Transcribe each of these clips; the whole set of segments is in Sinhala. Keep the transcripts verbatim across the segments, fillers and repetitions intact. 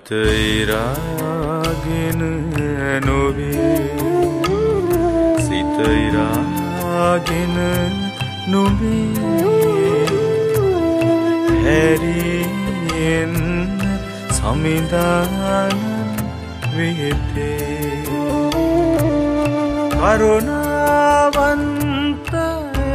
සිත ඉරාගෙන නොවේ සිත ඉරාගෙන නොවේ හැරියෙන් සමිඳාන වෙතේ කරුණාවන්තය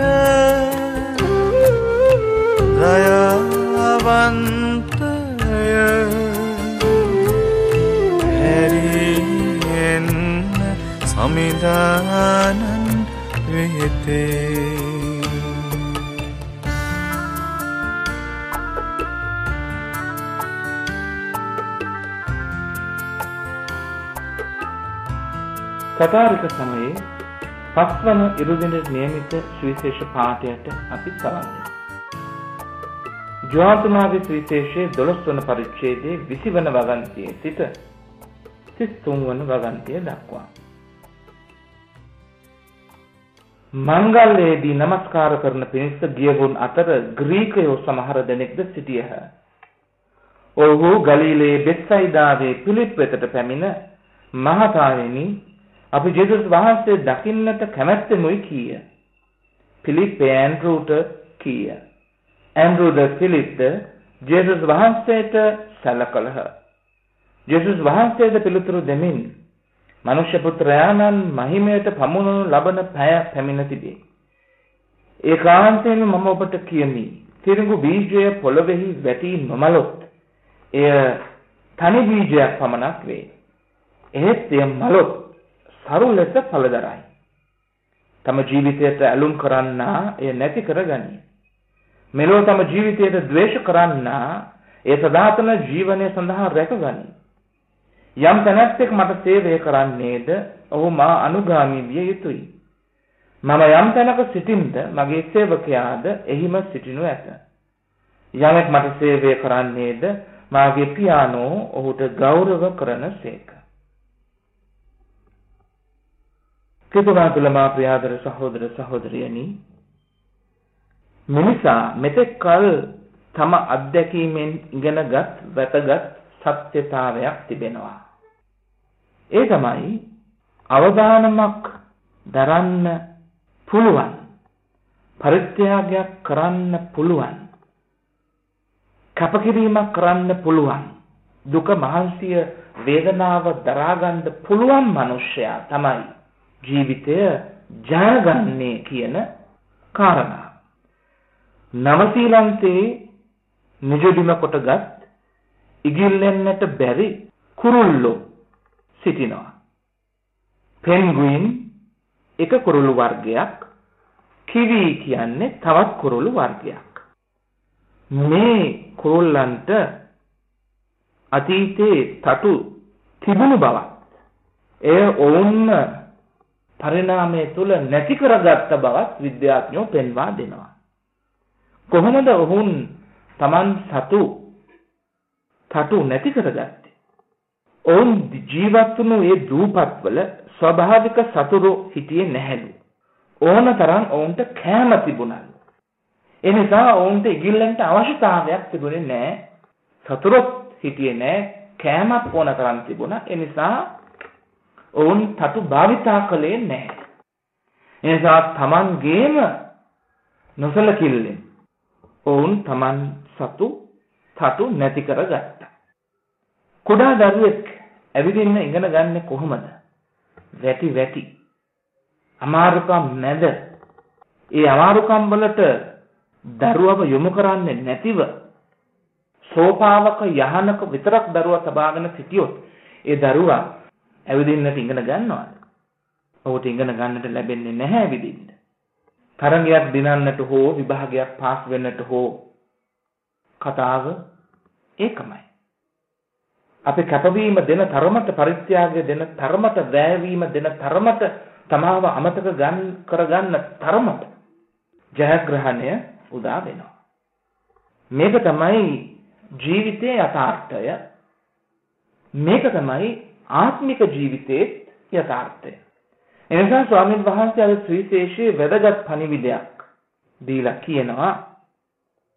දයාවන්තය හැරියෙන් සමිධානන් වෙතේ කතාරික සමයේ පස්වන ඉරුදිනට නියමිත සුවිශේෂ පාඨයට අපි සවන් දෙමු. ජෝතුමාගේ සුවිශේෂයේ දොළොස් වන පරිච්ඡේදයේ විසි වන වගන්තියේ සිට තිස් තුන් වන වගන්තිය දක්වා. මංගල්‍යයේදී নমස්කාර කරන පිණිස ගියවුන් අතර ග්‍රීකයෝ සමහර දෙනෙක්ද සිටියහ. ඔව්හු ගලිලයේ බෙත්සයිදාවේ පිලිප් වෙතට පැමිණ මහතාවෙනි අපි ජේසුස් වහන්සේ දකින්නට කැමැත්තෙමුයි කීය. පිලිප් ඇන්ඩ්‍රූට කීය. ඇන්ඩ්‍රූද පිලිප්ද ජේසුස් වහන්සේට සැලකලහ. ජේසුස් වහන්සේද පිළිතුරු දෙමින් මනුෂ්‍ය පුත්‍රයාණන් මහිමයට පමුණුනු ලබන පැය පැමිණ තිබේ. ඒකාන්තයෙන්ම මම ඔබට කියමි තිරිඟු බීජය පොළොවේහි වැටි නොමලොත් එය තනි බීජයක් පමණක් වේ. එහෙත් එය මලොත් සරු ලෙස ඵලදරයි. තම ජීවිතයට ඇලුම් කරන්නා එය නැති කරගනී. මෙලොව තම ජීවිතයට ද්වේෂ කරන්නා ඒ සදාතන ජීවනය සඳහා රැකගනී. යම් තැනැත්තෙක් මට සේවය කරන්නේද ඔහු මා අනුගාමී විය යුතුයි. මම යම් තැනක සිටින්ද මගේ සේවකයාද එහිම සිටිනු ඇත. යමෙක් මට සේවය කරන්නේද මාගේ පියාණෝ ඔහුට ගෞරව කරන සේක. කිතුනාතුල මා ප්‍රියාදර සහෝදර සහෝදරියනි, මිනිසා මෙතෙක් කල තම අත්දැකීමෙන් ඉගෙනගත් වැදගත් සත්‍යතාවයක් තිබෙනවා. ඒ තමයි අවදානමක් දරන්න පුළුවන්, පරිත්‍යාගයක් කරන්න පුළුවන්, කැපකිරීමක් කරන්න පුළුවන්, දුක මහන්සිය වේදනාව දරාගන්න පුළුවන් මනුෂ්‍යයා තමයි ජීවිතය ජයගන්නේ කියන කාරණා. නවසීලන්තේ නිජබිම කොටගත් ඉගිල්ලෙන්නට බැරි කුරුල්ලෝ සිටිනවා. පෙන්ගුයින් එක කුරුළු වර්ගයක්, කිවි කියන්නේ තවත් කුරුළු වර්ගයක්. මේ කුරුල්ලන්ට අතීතයේ තටු තිබුණු බවත් එය ඔවුන් පරිණාමය තුළ නැති කරගත්ත බවත් විද්‍යාඥයෝ පෙන්වා දෙනවා. කොහොමද ඔවුන් Taman සතු තටු නැති කරගත්තේ? ඔවුන් ජීවත් වුණු ඒ දූපත්වල ස්වභාවික සතුරු හිටියේ නැහැලු. ඕන තරම් ඔවුන්ට කෑම තිබුණලු. ඒ නිසා ඔවුන්ට ඉගිල්ලන්ට අවශ්‍යතාවයක් තිබුණේ නැහැ. සතුරුත් හිටියේ නැහැ, කෑමක් ඕන තරම් තිබුණා. ඒ නිසා ඔවුන් තටු භාවිතා කළේ නැහැ. ඒ නිසා Tamanගේම නොසලකිල්ලෙන් ඔවුන් Taman සතු තටු නැති කරගත්තා. කුඩා දරුවෙක් ඇවිදින්න ඉගෙන ගන්න කොහොමද? වැටි වැටි අමාරුකම් නැද. ඒ අමාරුකම් වලට දරුවව යොමු කරන්නේ නැතිව සෝපාවක යහනක විතරක් දරුවා තබාගෙන සිටියොත් ඒ දරුවා ඇවිදින්නට ඉගෙන ගන්නවාද? ඔහුට ඉගෙන ගන්නට ලැබෙන්නේ නැහැ ඇවිදින්න. තරගයක් දිනන්නට හෝ විභාගයක් පාස් වෙන්නට හෝ කතාව ඒකමයි. අපි කැපවීම දෙන තරමට, පරිත්‍යාගය දෙන තරමට, වැයවීම දෙන තරමට, තමාව අමතක ගන්න කරගන්න තරමට ජයග්‍රහණය උදා වෙනවා. මේක තමයි ජීවිතයේ යථාර්ථය. මේක තමයි ආත්මික ජීවිතයේ යථාර්ථය. එනිසා ස්වාමීන් වහන්සේ අර සුවිශේෂයේ වැදගත් පණිවිඩයක් දීලා කියනවා,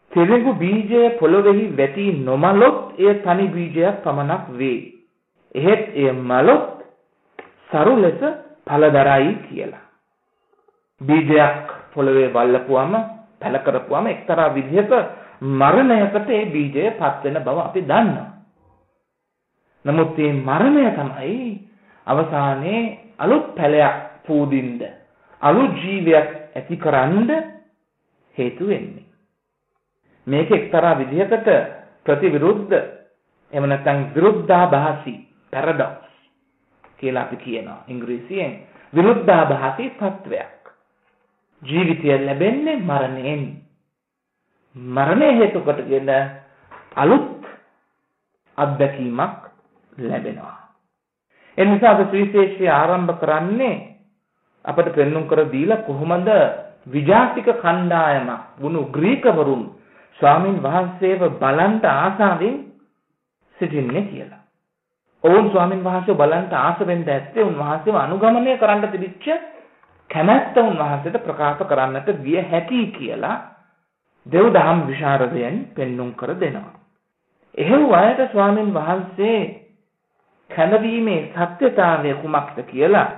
තිරිඟු බීජය පොළොවේහි වැටි නොමලොත් එය තනි බීජයක් පමණක් වේ. එහෙත් එය මලොත් සරු ලෙස ඵල දරයි කියලා. බීජයක් පොළවේ වල්ලපුවම පැල කරපුවම එක්තරා විදිහක මරණයකට ඒ බීජය පත් වෙන බව අපි දන්නවා. නමුත් මේ මරණය තමයි අවසානයේ අලුත් පැලයක් පූදින්න අලුත් ජීවියක් ඇතිකරන්න හේතු වෙන්නේ. මේක එක්තරා විදිහකට ප්‍රතිවිරුද්ධ එහෙම නැත්නම් විරුද්ධාභාසී පැරඩොක්ස් කියලා අපි කියනවා ඉංග්‍රීසියෙන්. විරුද්ධාභාසී තත්වයක්. ජීවිතය ලැබෙන්නේ මරණයෙන්. මරණය හේතු කොටගෙන අලුත් අත්දැකීමක් ලැබෙනවා. ඒ නිසා අපි සුවිශේෂය ආරම්භ කරන්නේ අපට පෙන්වුම් කර දීලා කොහොමද විජාතික කණ්ඩායමක් වුණු ග්‍රීකවරුන් ස්වාමින් වහන්සේව බලන්ට ආසාවෙන් සිටින්නේ කියලා. ඔවුන් ස්වාමින් වහන්සේව බලන්ට ආස වෙන්න ඇත්තේ උන්වහන්සේව අනුගමනය කරන්න තිබිච්ච කැමැත්ත උන්වහන්සේට ප්‍රකාශ කරන්නට විය හැකි කියලා දෙව්දහම් විශාරදයන් පෙන්වුම් කර දෙනවා. එහෙව් අයට ස්වාමින් වහන්සේ කැඳවීමේ සත්‍යතාවය කුමක්ද කියලා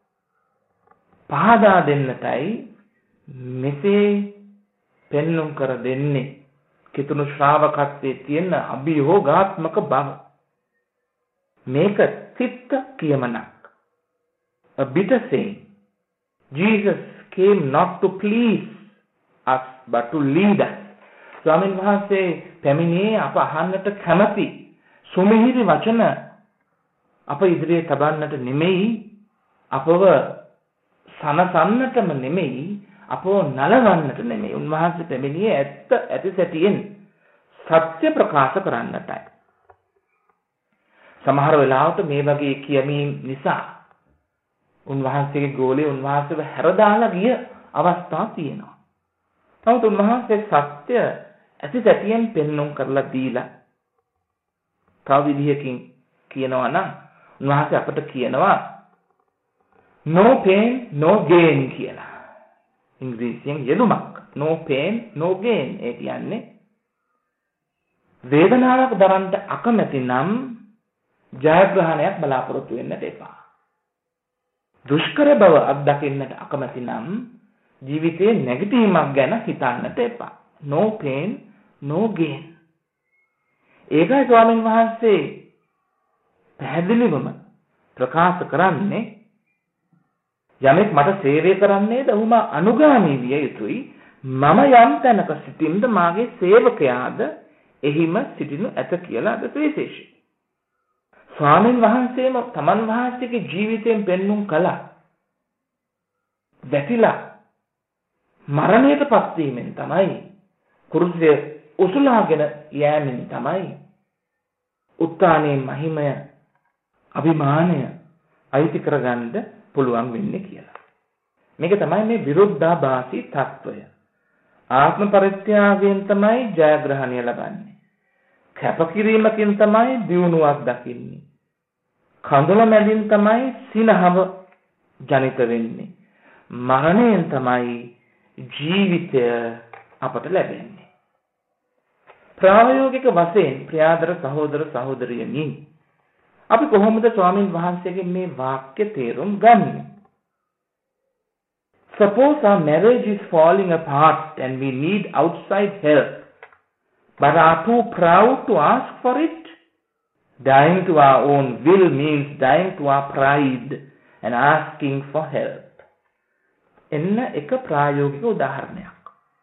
පහදා දෙන්නටයි මෙසේ පෙන්වුම් කර දෙන්නේ. කිතුණු ශ්‍රාවකත්වයේ තියෙන අභියෝගාත්මක බව. මේක සිත් කියමනක්. A bitter saying. Jesus came not to please us but to lead us. ස්වාමීන් වහන්සේ පැමිණියේ අප අහන්නට කැමති සුමිහිරි වචන අප ඉදිරියේ තබන්නට නෙමෙයි, අපව සනසන්නටම නෙමෙයි, අපව නලවන්නට නෙමෙයි. උන්වහන්සේ පැමිණියේ ඇත්ත ඇති සැටියෙන් සත්‍ය ප්‍රකාශ කරන්නටයි. සමහර වෙලාවට මේ වගේ කියමීම් නිසා උන්වහන්සේගේ ගෝලේ උන්වහන්සේව හැරදාලා ගිය අවස්ථා තියෙනවා. නමුත් උන්වහන්සේ සත්‍ය ඇති සැටියෙන් පෙන්වුම් කරලා දීලා තව විදිහකින් කියනවා නම් උන්වහන්සේ අපට කියනවා no pain no gain කියලා. ඉංග්‍රීසියෙන් යෙදුමක්. no pain no gain. ඒ කියන්නේ වේදනාවක් දරන්න අකමැති නම් ජයග්‍රහණයක් බලාපොරොත්තු වෙන්නට එපා. දුෂ්කර බව අත්දකින්නට අකමැති නම් ජීවිතයේ නැගිටීමක් ගැන හිතන්නට එපා. no pain no gain. ඒකයි ස්වාමීන් වහන්සේ පැහැදිලිවම ප්‍රකාශ කරන්නේ යමෙක් මට සේවය කරන්නේද ඔහුම අනුගාමී විය යුතුයි. මම යම් තැනක සිටින්ද මාගේ සේවකයාද එහිම සිටිනු ඇත කියලා අද විශේෂයි. ස්වාමීන් වහන්සේම තමන් වහන්සේගේ ජීවිතයෙන් පෙන්වුම් කළා. වැටිලා මරණයටපත් වීමෙන් තමයි, කුරුසිය උසුලාගෙන යෑමෙන් තමයි උත්තානයේ මහිමය අභිමානය අයිති කරගන්න පුළුවන් වෙන්නේ කියලා. මේක තමයි මේ විරුද්ධාභාසී තත්වය. ආත්ම පරිත්‍යාගයෙන් තමයි ජයග්‍රහණය ලබන්නේ. කැපකිරීමකින් තමයි දියුණුවක් දකින්නේ. කඳුල මැදින් තමයි සිනහව ජනිත වෙන්නේ. මරණයෙන් තමයි ජීවිතය අපට ලැබෙන්නේ. ප්‍රායෝගික වශයෙන් ප්‍රියාදර සහෝදර සහෝදරියනි, අපි කොහොමද ස්වාමින් වහන්සේගේ මේ වාක්‍ය තේරුම් ගන්නේ? Suppose our marriage is falling apart and we need outside help, but are too proud to ask for it. Dying to our own will means dying to our pride and asking for help. එන්න එක ප්‍රායෝගික උදාහරණයක්.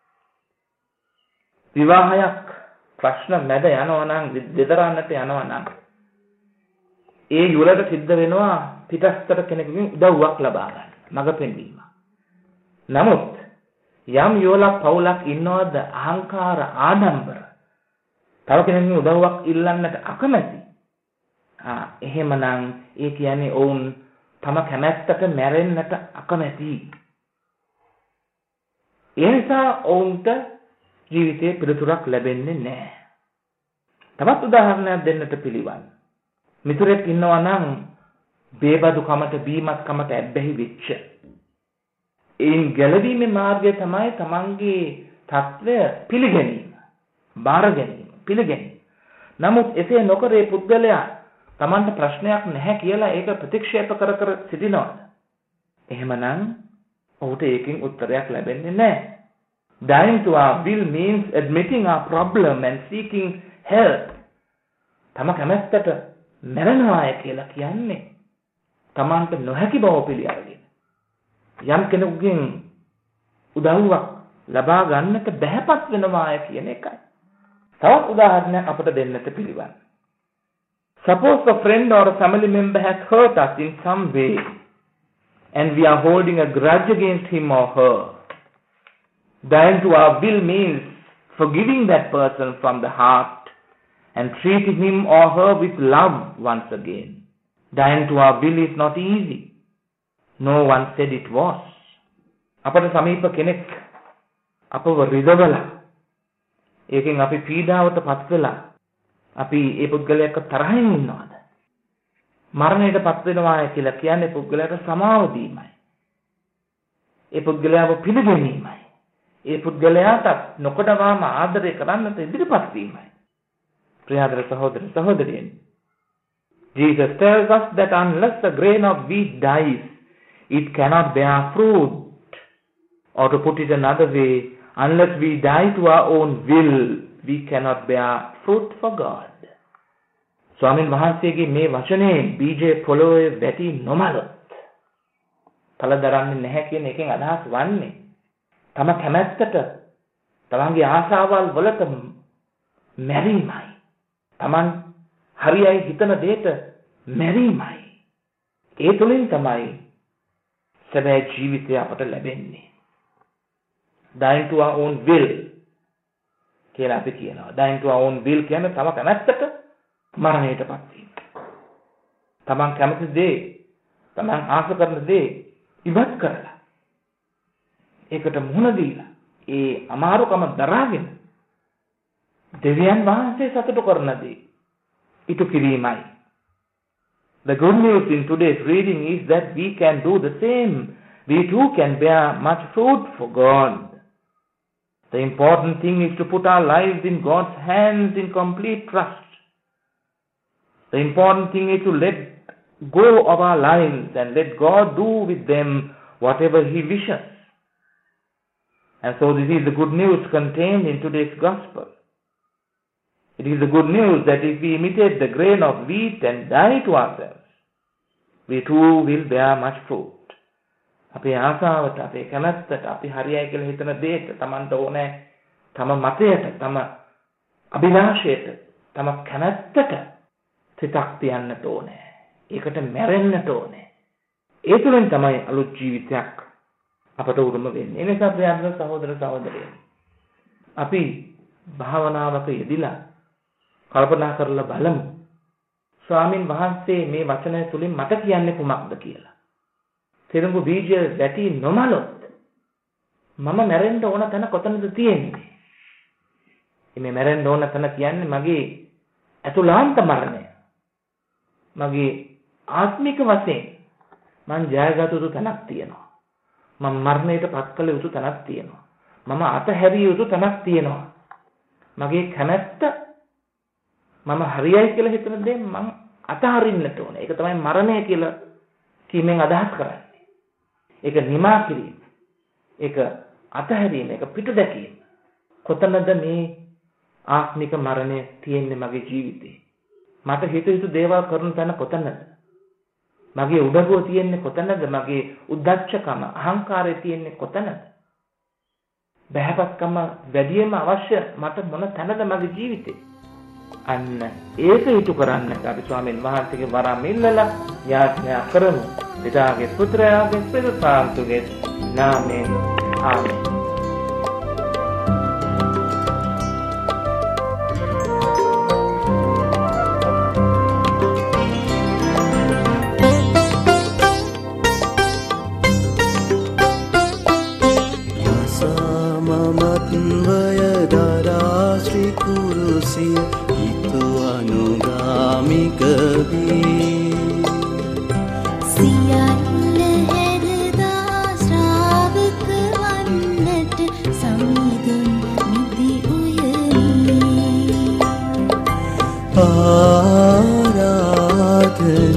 විවාහයක් ප්‍රශ්න මැද යනවා නම්, දෙදරන්නට යනවා නම්, ඒ යුවලට සිද්ධ වෙනවා පිටස්තර කෙනෙකුගෙන් උදව්වක් ලබා ගන්න, මඟ පෙන්වීම. නමුත් යම් යුවලක් පවුලක් ඉන්නවද අහංකාර ආඩම්බර, තව කෙනෙකුගෙන් උදව්වක් ඉල්ලන්නට අකමැති, ආ එහෙමනම් ඒ කියන්නේ ඔවුන් තම කැමැත්තට මැරෙන්නට අකමැති. ඒ නිසා ඔවුන්ට ජීවිතයේ පිළිතුරක් ලැබෙන්නේ නැහැ. තවත් උදාහරණයක් දෙන්නට පිළිවන්. මිතුරෙක් ඉන්නවා නම් බේබදු කමට බීමත් කමට ඇබ්බැහි වෙච්ච. ඒන් ගැලවීමේ මාර්ගය තමයි තමන්ගේ తත්වය පිළිගැනීම. බාර ගැනීම, පිළිගැනීම. නමුත් එසේ නොකර ඒ පුද්ගලයා Tamanට ප්‍රශ්නයක් නැහැ කියලා ඒක ප්‍රතික්ෂේප කර කර සිටිනවද? එහෙමනම් ඔහුට ඒකෙන් උත්තරයක් ලැබෙන්නේ නැහැ. Dying to our will means admitting our problem and seeking help. තම කැමැත්තට මැරෙනවාය කියලා කියන්නේ Tamanට නොහැකි බව පිළි අරගෙන යම් කෙනෙකුගෙන් උදව්වක් ලබා ගන්නට බැහැපත් වෙනවාය කියන එකයි. තවත් උදාහරණයක් අපට දෙන්නට පිළිවන්. Suppose a friend or a family member has hurt us in some way and we are holding a grudge against him or her. Dying to our will means forgiving that person from the heart and treating him or her with love once again. Dying to our will is not easy. No one said it was. අපට සමීප කෙනෙක් අපව රිදවලා ඒකෙන් අපි පීඩාවට පත් වෙලා අපි ඒ පුද්ගලයාට තරහින් ඉන්නවද? මරණයට පත් වෙනවා කියලා කියන්නේ පුද්ගලයාට සමාව දීමයි. ඒ පුද්ගලයාව පිළිගැනීමයි. ඒ පුද්ගලයාට නොකඩවාම ආදරය කරන්නට ඉදිරිපත් වීමයි. ප්‍රියාදර සහෝදර සහෝදරියනි, Jesus tells us that unless a grain of wheat dies, it cannot bear fruit. Or to put it another way, unless we die to our own will, we cannot bear fruit for God. ස්වාමීන් වහන්සේගේ මේ වචනේ බීජය පොළොවේ වැටි නොමලොත් ඵල දරන්නේ නැහැ කියන එකෙන් අදහස් වන්නේ තම කැමැත්තට තමන්ගේ ආශාවල් වලට මැරීමයි. තමන් හරියයි හිතන දෙයට මැරීමයි. ඒ තුලින් තමයි සැබෑ ජීවිතය අපට ලැබෙන්නේ. Dying to our own will කියලා අපි කියනවා. Dying to our own will කියන්නේ තම කැමැත්තට මරණයටපත් වීම. තමන් කැමති දේ, තමන් ආස කරන දේ ඉවත් කරලා ඒකට මුහුණ දීලා ඒ අමාරුකම දරාගෙන දෙවියන් වහන්සේ සතුටු කරන දේ ඉටු කිරීමයි. The good news in today's reading is that we can do the same. We too can bear much fruit for God. The important thing is to put our lives in God's hands in complete trust. The important thing is to let go of our lives and let God do with them whatever He wishes. And so this is the good news contained in today's gospel. It is the good news that if we imitate the grain of wheat and die to ourselves, we too will bear much fruit. අපේ ආසාවට, අපේ කැමැත්තට, අපි හරියයි කියලා හිතන දෙයට, Tamanට ඕනේ තම මතයට, තම අභිලාෂයට, තම කැමැත්තට සිතක් තියන්නට ඕනේ. ඒකට මැරෙන්නට ඕනේ. ඒ තුළින් තමයි අලුත් ජීවිතයක් අපට උරුම වෙන්නේ. ඒ නිසා ප්‍රියන්ත සහෝදර සහෝදරියනි, අපි භාවනාවක යෙදিলা කල්පනා කරලා බලමු. ස්වාමින් වහන්සේ මේ වචනය තුලින් මට කියන්නේ කුමක්ද කියලා. තිරඟු බීජය වැටි නොමලොත් මම මැරෙන්න ඕන තැන කොතනද තියෙන්නේ? මේ මැරෙන්න ඕන තැන කියන්නේ මගේ අතුලාන්ත මරණය. මගේ ආත්මික වශයෙන් මං ජයගත යුතු තැනක් තියෙනවා. මම මරණයට පත් කළ යුතු තැනක් තියෙනවා. මම අතහැරිය යුතු තැනක් තියෙනවා. මගේ කැමැත්ත මම හරියයි කියලා හිතන දේ මම අතහරින්නට ඕනේ. ඒක තමයි මරණය කියලා කීමෙන් අදහස් කරන්නේ. ඒක නිමා කිරීම. ඒක අතහැරීම, ඒක පිටු දැකීම. කොතනද මේ ආත්මික මරණය තියෙන්නේ මගේ ජීවිතේ? මට හිත හිත දේවල් කරන තැන කොතනද? මගේ උඩගුව තියෙන්නේ කොතනද? මගේ උද්දච්චකම, අහංකාරය තියෙන්නේ කොතනද? බහැපත්කම වැඩිම අවශ්‍ය මට මොන තැනද මගේ ජීවිතේ? අන්න ඒක හිතු කරන්නට අපි ස්වාමීන් වහන්සේගේ වරම් ඉල්ලලා යාඥා කරමු. පිතාගේ පුත්‍රයාගේ පිරිසාන්තුගේ නාමයෙන් ආමෙන්. සියල්ල හැරදා ශ්‍රාවක වන්න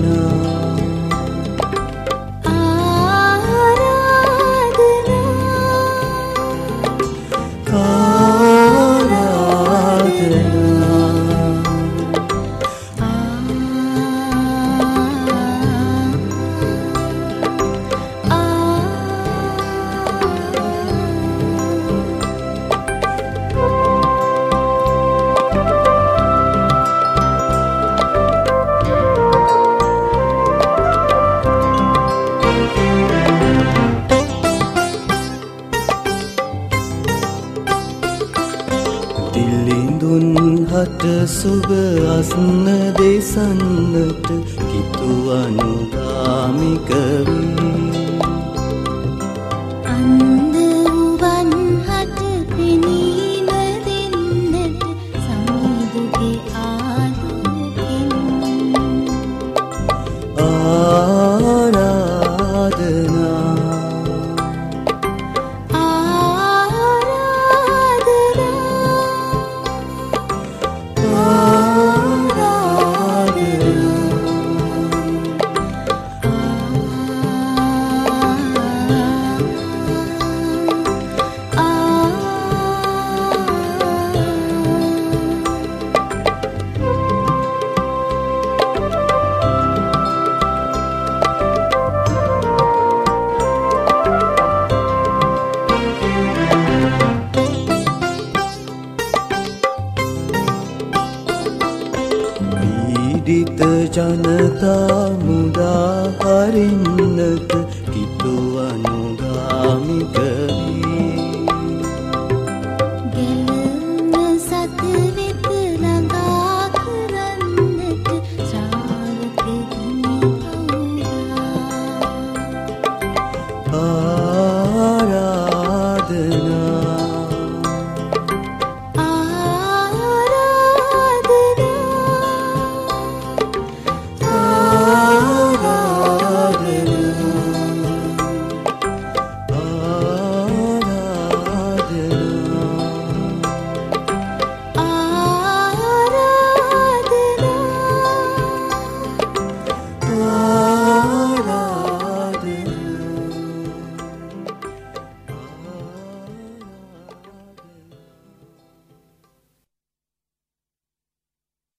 සුබ අස්න දෙසන්නට කිතු අනුගාමික වී අන්ද වන් හට පෙනීම දෙන්නට සමුදුගේ ආලෝකෙන් ආරාධනා ජනතා මුදා හරින්නට කිතු අනුගාමික